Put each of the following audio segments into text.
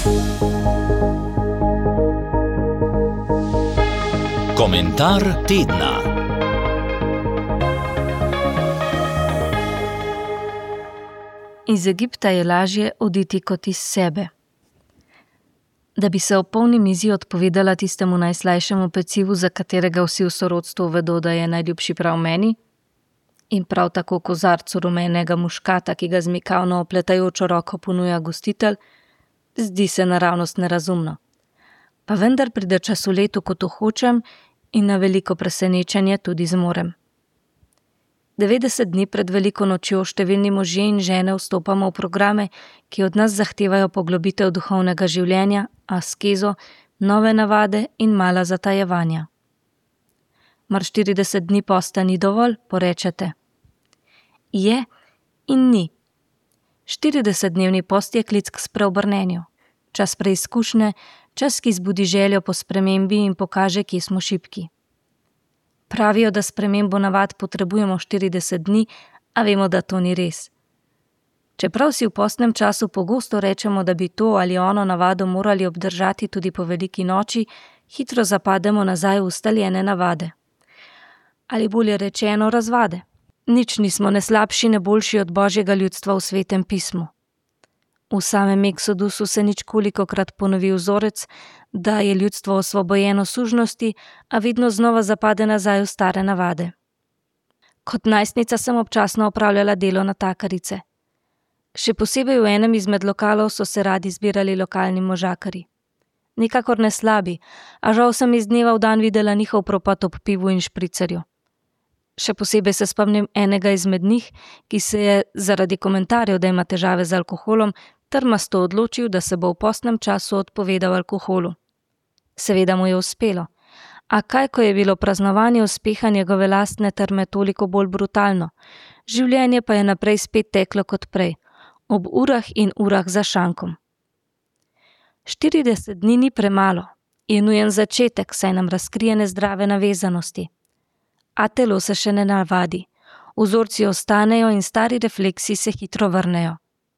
Komentar tedna. Iz Egipta je lažje oditi kot iz sebe. Da bi se ob polni mizi odpovedala tistemu najslajšemu pecivu, za katerega vsi v sorodstvu vedo, da je najljubši prav meni, in prav tako kozarcu rumenega muškata, ki ga z mikavno opletajočo roko ponuja gostitelj, zdi se naravnost nerazumno. Pa vendar pride čas v letu, ko to hočem, in na veliko presenečenje tudi zmorem. 90 dni pred veliko nočjo številni možje in žene vstopamo v programe, ki od nas zahtevajo poglobitev duhovnega življenja, askezo, nove navade in mala zatajevanja. Mar 40 dni posta ni dovolj, porečete? Je in ni. 40-dnevni post je klic k spreobrnenju. Čas preizkušnje, čas, ki zbudi željo po spremembi in pokaže, kje smo šibki. Pravijo, da spremembo navad potrebujemo 40 dni, a vemo, da to ni res. Čeprav si v postnem času pogosto rečemo, da bi to ali ono navado morali obdržati tudi po veliki noči, hitro zapademo nazaj v ustaljene navade. Ali bolje rečeno razvade. Nič nismo ne slabši ne boljši od Božjega ljudstva v Svetem pismu. V samem Eksodusu se ničkolikokrat ponovi vzorec, da je ljudstvo osvobojeno sužnosti, a vedno znova zapade nazaj v stare navade. Kot najstnica sem občasno opravljala delo natakarice. Še posebej v enem izmed lokalov so se radi zbirali lokalni možakarji. Nikakor ne slabi, a žal sem iz dneva v dan videla njihov propad ob pivu in špricerju. Še posebej se spomnim enega izmed njih, ki se je zaradi komentarjev, da ima težave z alkoholom, trmasto odločil, da se bo v postnem času odpovedal alkoholu. Seveda mu je uspelo. A kaj, ko je bilo praznovanje uspeha njegove lastne trme toliko bolj brutalno? Življenje pa je naprej spet teklo kot prej, ob urah in urah za šankom. 40 dni ni premalo, je nujen začetek, saj nam razkrije nezdrave navezanosti. A telo se še ne navadi. Vzorci ostanejo in stari refleksi se hitro vrnejo.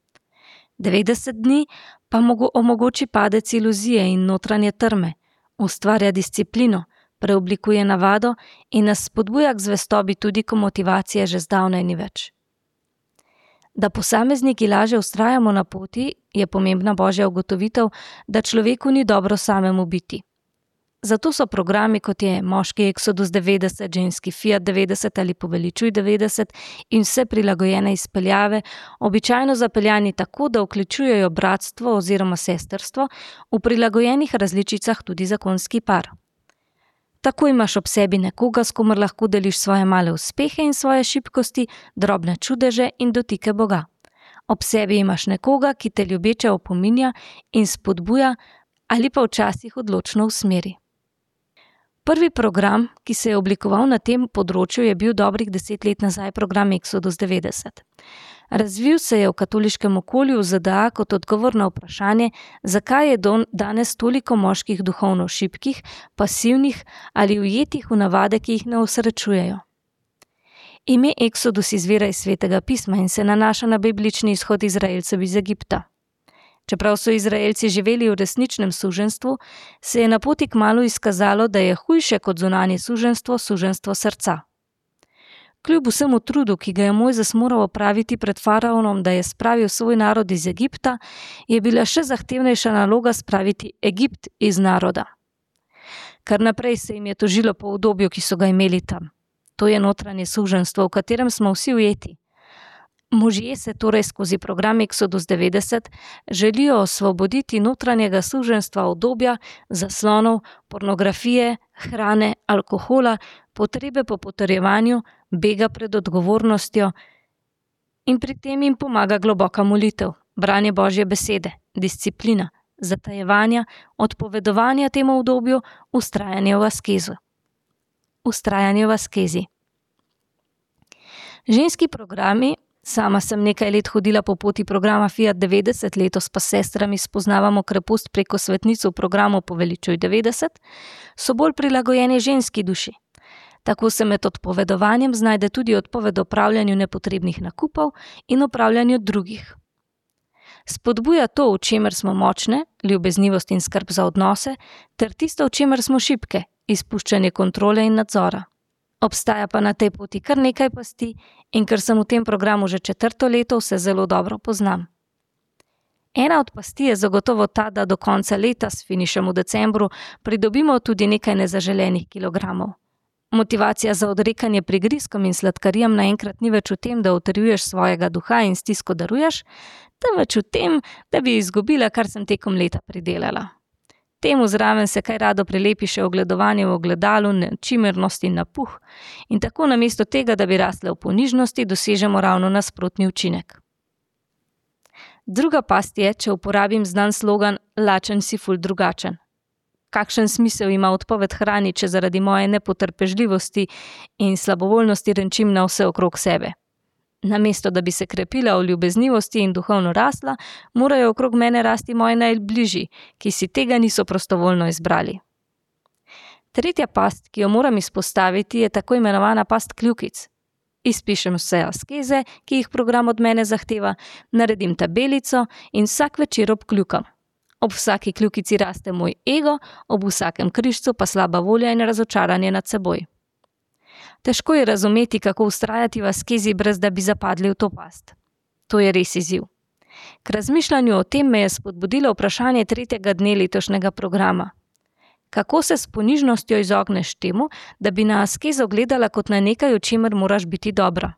90 dni pa omogoči padec iluzije in notranje trme, ustvarja disciplino, preoblikuje navado in nas spodbuja k zvestobi tudi, ko motivacije že zdavnaj ni več. Da posamezniki lažje vztrajamo na poti, je pomembna Božja ugotovitev, da človeku ni dobro samemu biti. Zato so programi, kot je Moški Exodus 90, Ženski Fiat 90 ali Poveličuj 90 in vse prilagojene izpeljave, običajno zapeljani tako, da vključujejo bratstvo oziroma sestrstvo, v prilagojenih različicah tudi zakonski par. Tako imaš ob sebi nekoga, s komer lahko deliš svoje male uspehe in svoje šibkosti, drobne čudeže in dotike Boga. Ob sebi imaš nekoga, ki te ljubeče opominja in spodbuja ali pa včasih odločno usmeri. Prvi program, ki se je oblikoval na tem področju, je bil dobrih 10 let nazaj program Exodus 90. Razvil se je v katoliškem okolju v ZDA kot odgovor na vprašanje, zakaj je danes toliko moških duhovno šibkih, pasivnih ali ujetih v navade, ki jih ne osrečujejo. Ime Exodus izvira iz Svetega pisma in se nanaša na biblični izhod Izraelcev iz Egipta. Čeprav so Izraelci živeli v resničnem suženjstvu, se je na poti kmalu izkazalo, da je hujše kot zunanje suženjstvo suženjstvo srca. Kljub vsemu trudu, ki ga je Mojzes moral opraviti pred faraonom, da je spravil svoj narod iz Egipta, je bila še zahtevnejša naloga spraviti Egipt iz naroda. Kar naprej se jim je tožilo po udobju, ki so ga imeli tam. To je notranje suženjstvo, v katerem smo vsi ujeti. Možje se torej skozi program Exodus 90 želijo osvoboditi notranjega suženjstva udobja, zaslonov, pornografije, hrane, alkohola, potrebe po potrjevanju, bega pred odgovornostjo in pri tem jim pomaga globoka molitev, branje Božje besede, disciplina, zatajevanja, odpovedovanja temu udobju, vztrajanje v askezu. Vztrajanje v askezi. Ženski programi. Sama sem nekaj let hodila po poti programa Fiat 90, letos pa s sestrami spoznavamo krepost preko svetnic v programu Poveličuj 90, so bolj prilagojeni ženski duši. Tako se med odpovedovanjem znajde tudi odpoved opravljanju nepotrebnih nakupov in opravljanju drugih. Spodbuja to, v čemer smo močne, ljubeznivost in skrb za odnose, ter tisto, v čemer smo šibke, izpuščanje kontrole in nadzora. Obstaja pa na tej poti kar nekaj pasti in ker sem v tem programu že 4. leto, se zelo dobro poznam. Ena od pasti je zagotovo ta, da do konca leta s finišem v decembru pridobimo tudi nekaj nezaželenih kilogramov. Motivacija za odrekanje prigrizkom in sladkarijam naenkrat ni več v tem, da utrjuješ svojega duha in stisko daruješ, temveč v tem, da bi izgubila, kar sem tekom leta pridelala. Temu zraven se kaj rado prilepi še ogledovanje v ogledalu, nečimrnost in napuh, in tako namesto tega, da bi rasle v ponižnosti, dosežemo ravno nasprotni učinek. Druga past je, če uporabim znan slogan lačen si ful drugačen. Kakšen smisel ima odpoved hrani, če zaradi moje nepotrpežljivosti in slabovoljnosti renčim na vse okrog sebe? Namesto, da bi se krepila v ljubeznivosti in duhovno rasla, morajo okrog mene rasti moji najbližji, ki si tega niso prostovoljno izbrali. Tretja past, ki jo moram izpostaviti, je tako imenovana past kljukic. Izpišem vse askeze, ki jih program od mene zahteva, naredim tabelico in vsak večer obkljukam. Ob vsaki kljukici raste moj ego, ob vsakem križcu pa slaba volja in razočaranje nad seboj. Težko je razumeti, kako vztrajati v askezi, brez da bi zapadli v to past. To je res izziv. K razmišljanju o tem me je spodbudilo vprašanje 3. dne letošnjega programa. Kako se s ponižnostjo izogneš temu, da bi na askezo gledala kot na nekaj, o čemer moraš biti dobra?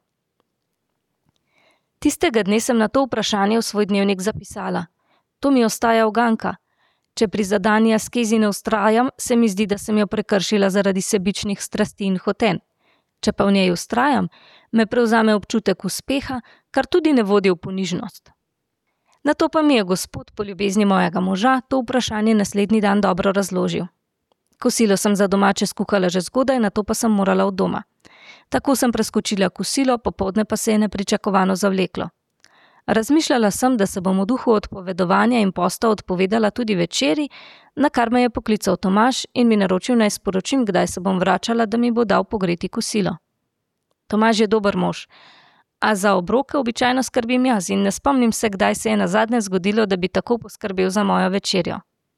Tistega dne sem na to vprašanje v svoj dnevnik zapisala. To mi ostaja uganka. Če pri zadani askezi ne vztrajam, se mi zdi, da sem jo prekršila zaradi sebičnih strasti in hotenj. Če pa v njej vztrajam, me prevzame občutek uspeha, kar tudi ne vodi v ponižnost. Nato pa mi je Gospod po ljubezni mojega moža to vprašanje naslednji dan dobro razložil. Kosilo sem za domače skuhala že zgodaj, nato pa sem morala od doma. Tako sem preskočila kosilo, popoldne pa se je nepričakovano zavleklo. Razmišljala sem, da se bom v duhu odpovedovanja in posta odpovedala tudi večeri, na kar me je poklical Tomaž in mi naročil, naj sporočim, kdaj se bom vračala, da mi bo dal pogreti kosilo. Tomaž je dober mož, a za obroke običajno skrbim jaz in ne spomnim se, kdaj se je nazadnje zgodilo, da bi tako poskrbel za mojo večerjo.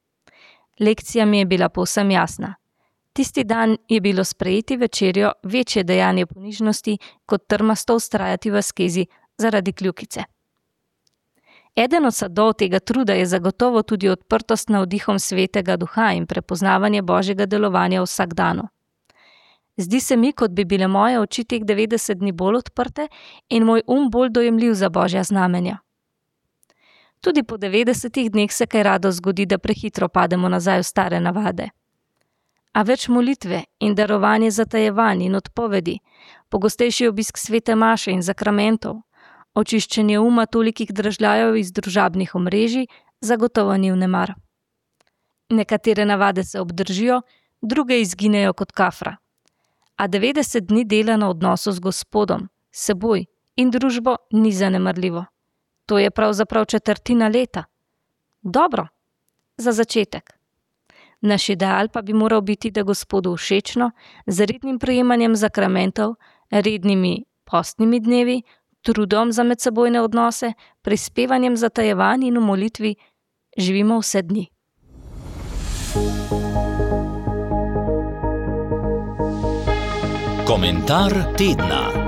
Lekcija mi je bila povsem jasna. Tisti dan je bilo sprejeti večerjo večje dejanje ponižnosti, kot trmasto vztrajati v askezi zaradi kljukice. Eden od sadov tega truda je zagotovo tudi odprtost navdihom Svetega Duha in prepoznavanje Božjega delovanja v vsakdanu. Zdi se mi, kot bi bile moje oči teh 90 dni bolj odprte in moj bolj dojemljiv za Božja znamenja. Tudi po 90 dneh se kaj rado zgodi, da prehitro pademo nazaj v stare navade. A več molitve in darovanje zatajevanj in odpovedi, pogostejši obisk svete maše in zakramentov, očiščenje uma tolikih dražljajev iz družabnih omrežij zagotovo ni vnemar. Nekatere navade se obdržijo, druge izginejo kot kafra. A 90 dni dela na odnosu z Gospodom, seboj in družbo ni zanemarljivo. To je pravzaprav 1/4 leta. Dobro, za začetek. Naš ideal pa bi moral biti, da Gospodu všečno, z rednim prejemanjem zakramentov, rednimi postnimi dnevi, trudom za medsebojne odnose, prispevanjem zatajevanj in v molitvi živimo vse dni. Komentar tedna.